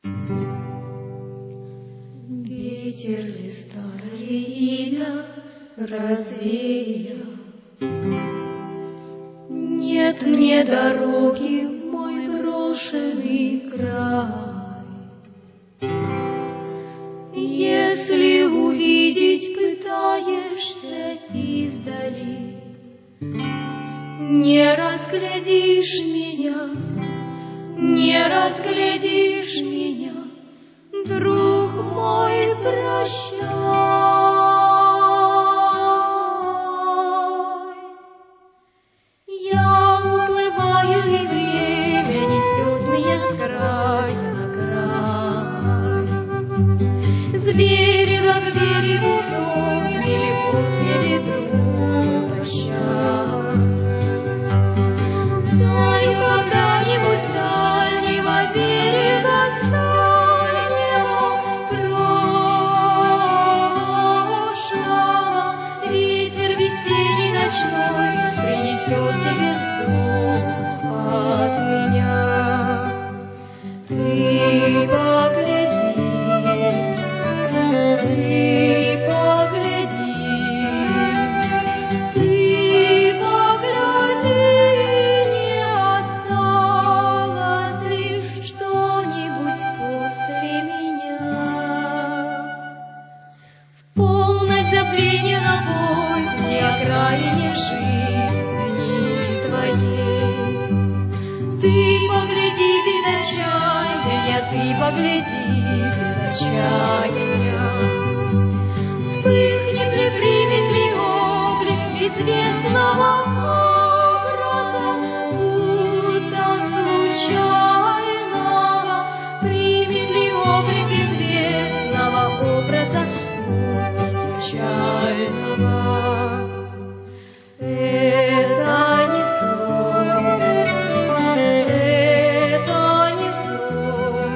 Ветер ли старое имя развеял? Нет мне дороги в мой брошенный край. Если увидеть пытаешься издали, не разглядишь меня, не разглядишь меня, друг мой, прощай. Я уплываю, и время несет меня с края на край. С берега к берегу солнце мелькут мне ветру прощай. Дай когда-нибудь с дальнего берега, с дальнего прошлого, ветер весенний ночной принесет тебе вздох от меня. Ты погляди, не осталось ли что-нибудь после меня? В полночь забвенья на поздней окраине жизни твоей. Ты погляди без отчаяния, ты погляди без отчаяния. Вспыхнет ли, примет ли облик безвестного образа, будто случайного? Примет ли облик безвестного образа, будто случайного? Это не сон, это не сон,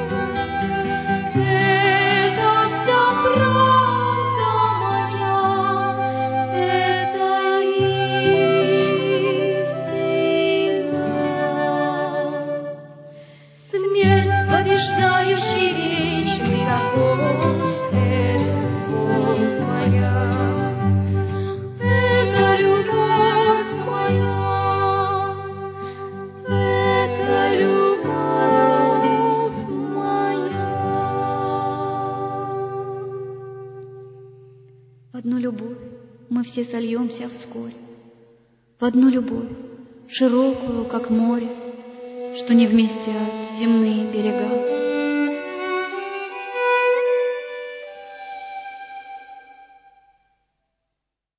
это вся правда моя, это истина. Смерть, побеждающий вечный огонь, это любовь моя, это любовь моя, это любовь моя. В одну любовь мы все сольемся вскоре, в одну любовь, широкую, как море, что не вместят земные берега.